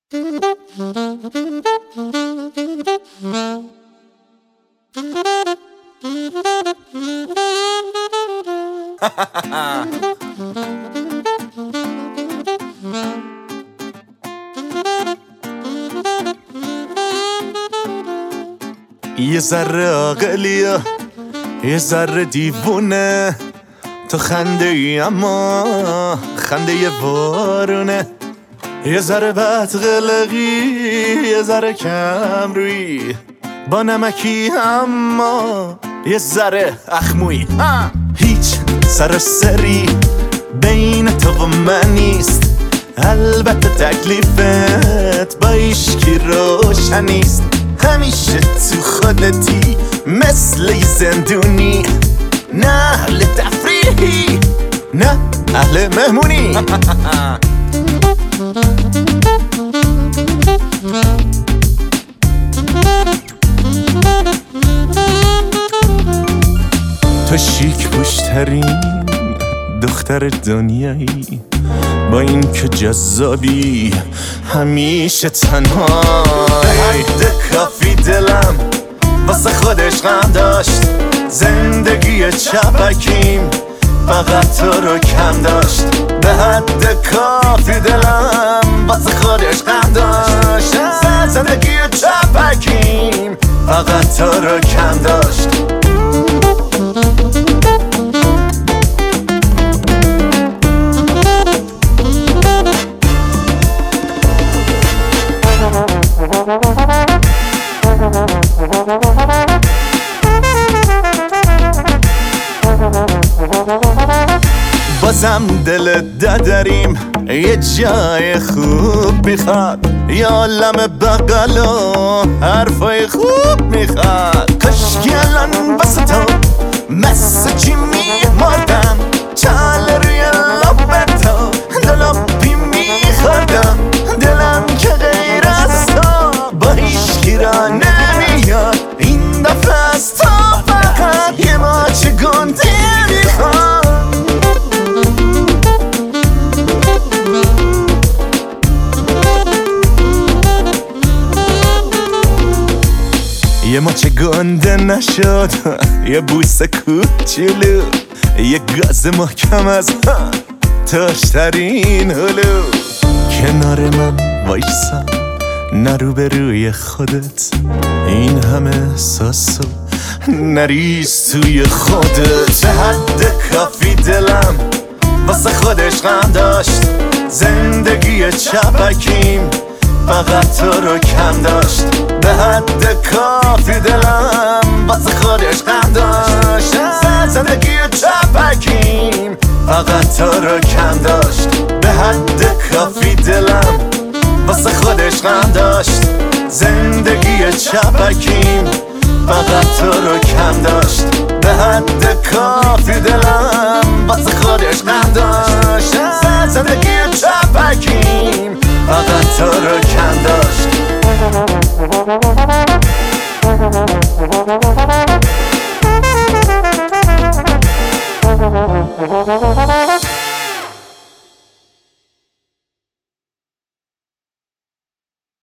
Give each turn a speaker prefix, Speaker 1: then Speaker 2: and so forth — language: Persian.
Speaker 1: یه ذره عاقلیه یه ذره دیوونه، تو خنده ای اما خنده یه بارونه، یه ذره بدقلقی یه ذره کم روی، با نمکی اما یه ذره اخموی. هیچ سر سری بین تو و من نیست، البته تکلیفت با ایشکی روشن نیست، همیشه تو خودتی مثل یه زندونی، نه اهل تفریحی نه اهل مهمونی. تو شیک پوشترین دختر دنیایی، با این که جذابی همیشه تنها. به حد کافی دلم واسه خودش غم داشت، زندگی چپکیم فقط تو رو کم داشت. به حد کافی دلم واسه خودش غم داشت، زندگی چپکیم فقط تو رو کم داشت. بازم دل دادریم یه جای خوب میخواد، یه عالم بغل و حرفای خوب میخواد. کاشکی الان واسه تو مثل چی میمردم، چال روی لب تو دلوپی میخوردم، دلم که غیر از تو با هیچکی را نمیاد، این دفعه از تو فقط یه ماچ گنده میخواد. یه ماچ گنده نشد، یه بوسه کوچولو، یه گاز محکم از تاشترین هلو. کنار من وایسا نرو به روی خودت، این همه احساسو نریز توی خودت. به حد کافی دلم واسه خودش غم داشت، زندگی چپکیم فقط تو رو کم داشت. به حد کافی دلم واسه خودش غم داشت، زندگی چپکیم فقط تو رو کم داشت. به حد کافی دلم واسه خودش غم داشت، زندگی چپکیم فقط تو رو کم داشت. به حد کافی دلم واسه خودش غم داشت، زندگی چپکیم فقط تو رو کم داشت.